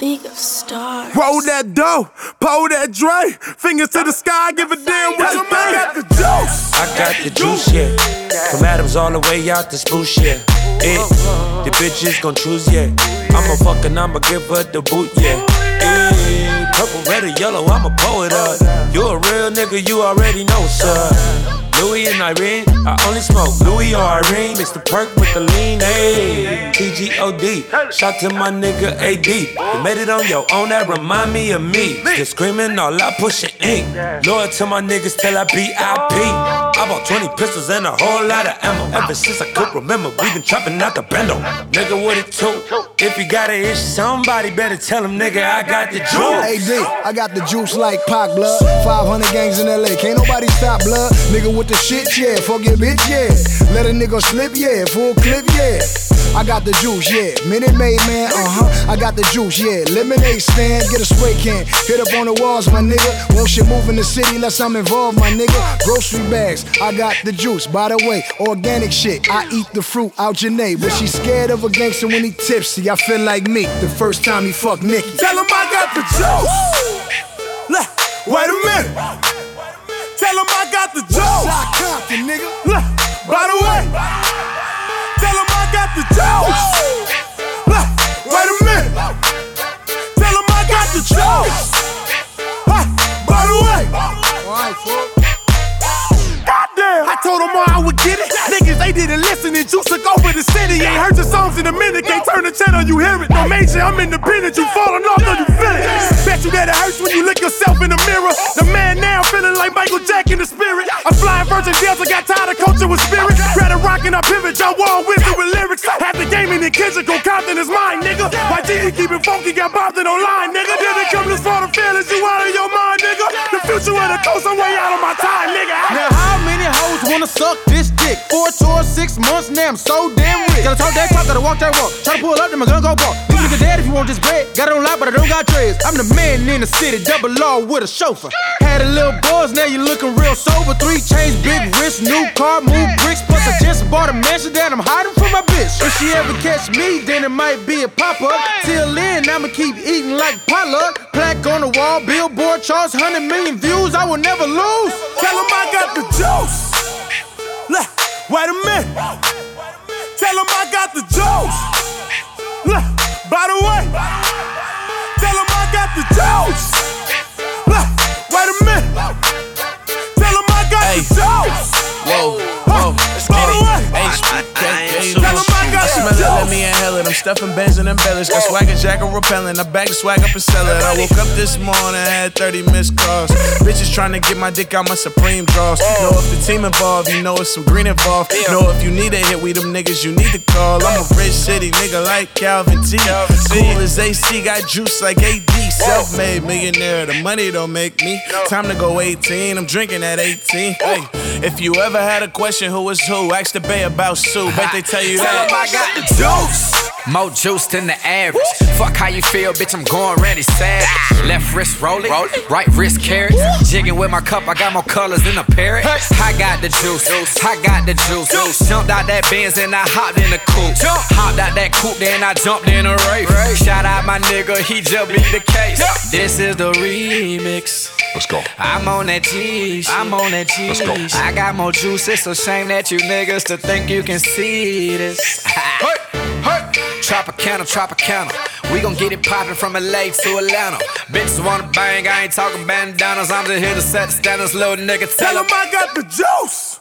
League of Stars. Roll that dough, pull that Dre. Fingers to the sky, give a damn what you think. I got the juice. I got the juice, yeah. From Adams all the way out to Spoosh, yeah. The bitches gon' choose, yeah. I'ma fuck and I'ma give her the boot, yeah. Purple, red, or yellow, I'ma pull it up. You a real nigga, you already know, sir. Louis and Irene, I only smoke Louis or Irene. Mix the perk with the lean, ayy. TGOD, shout to my nigga AD. You made it on your own, that remind me of me. Just screaming all I push it ink. Loyal to my niggas till I BIP. I bought 20 pistols and a whole lot of ammo. Ever since I could remember, we been trapping out the bando. Nigga, what it took? If you got an issue, somebody better tell him, nigga, I got the juice. AD, I got the juice like Pac, blood. 500 gangs in LA, can't nobody stop, blood. Nigga with the shit, yeah. Fuck your bitch, yeah. Let a nigga slip, yeah. Full clip, yeah. I got the juice, yeah. Minute Maid, man, I got the juice, yeah. Lemonade stand, get a spray can. Hit up on the walls, my nigga. Won't shit move in the city unless I'm involved, my nigga. Grocery bags, I got the juice. By the way, organic shit. I eat the fruit out Janae. But she scared of a gangster when he tipsy. I feel like me the first time he fucked Nicki. Tell him I got the juice. Wait a minute. Tell him I got the juice. Compton, nigga. By the way, tell him I got the juice. Wait a minute. Tell him I got the juice. By the way. Alright, fool. Goddamn. I told them I would get it. Niggas, they didn't listen and juice took over the city. Ain't heard your songs in a minute. Can't turn the channel, you hear it. No major, I'm independent. You falling off, though you feel it. Bet you that it hurts when you look yourself in the mirror. The man now feeling like Michael Jack in the spirit. I'm flying Virgin Delta, got tired of coaching with spirit. Grab a rock and I pivot, y'all wall wisdom with lyrics. Had the game in the kitchen, go Compton is mine, nigga. YG keep it funky, got bopped it online, nigga. Didn't come this far to feelings, you out of your mind, nigga. The future of the coast, I'm way out of my time, nigga. Now how many hoes wanna suck this dick? 4 tours, 6 months, now I'm so damn rich. Gotta talk that talk, gotta walk that walk. Try to pull up, then my gun go bark. Leave a nigga dead if you want this bread. Got it on lock, but I don't got dreads. I'm the man in the city, double law with a chauffeur. Had a little buzz, now you looking real sober. 3 chains, big wrist, new car, move bricks. Plus I just bought a mansion that I'm hiding from my bitch. If she ever catch me, then it might be a pop-up. Till then, I'ma keep eating like potluck. Plaque on the wall, billboard charts, 100 million views, I will never lose. Tell him I got the juice. Wait a minute. Tell him I got the juice. By the way, tell him I got the juice. Wait a minute. Tell him I got the juice. Whoa, let's By the way, tell him I got the juice. Let me inhale it. I'm stuffing Benz and embellished. Got swag and jack and repellent. I back the swag up and sell it. I woke up this morning, had 30 missed calls. Bitches trying to get my dick out my Supreme draws. Know if the team involved, you know it's some green involved. Know if you need a hit, we them niggas you need to call. I'm a rich city nigga like Calvin T. Cool as AC, got juice like AD. Self-made millionaire, the money don't make me. Time to go 18, I'm drinking at 18. Hey, if you ever had a question who is who, ask the Bay about Sue. Bet they tell you that. I got the juice. More juice than the average. Fuck how you feel, bitch, I'm going Randy Savage. Left wrist rolling, right wrist carrots. Jigging with my cup, I got more colors than a parrot. I got the juice, I got the juice. Jumped out that Benz and I hopped in the coupe. Hopped out that coupe, then I jumped in a race. Shout out my nigga, he just beat the case. This is the remix. Let's go. I'm on that cheese. Let's go. I got more juice, it's a shame that you niggas to think you can see this. Tropicana. We gon' get it poppin' from LA to Atlanta. Bitches wanna bang, I ain't talking bandanas. I'm just here to set the standards, little nigga. Tell him I got the juice.